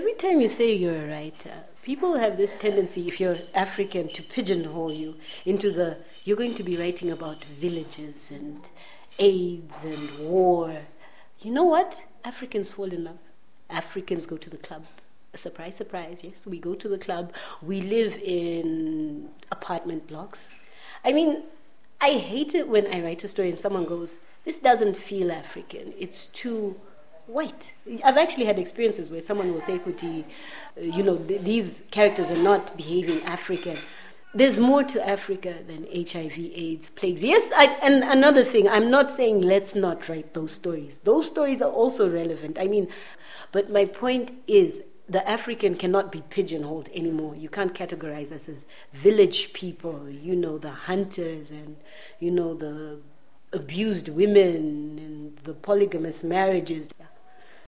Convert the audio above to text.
every time you say you're a writer, people have this tendency, if you're African, to pigeonhole you into you're going to be writing about villages and AIDS and war. You know what? Africans fall in love. Africans go to the club. Surprise, surprise, yes, we go to the club. We live in apartment blocks. I mean, I hate it when I write a story and someone goes, this doesn't feel African. It's too white. I've actually had experiences where someone will say, Kuti, these characters are not behaving African. There's more to Africa than HIV, AIDS, plagues. Yes, and another thing, I'm not saying let's not write those stories. Those stories are also relevant. But my point is, the African cannot be pigeonholed anymore. You can't categorize us as village people, the hunters and, the abused women and the polygamous marriages.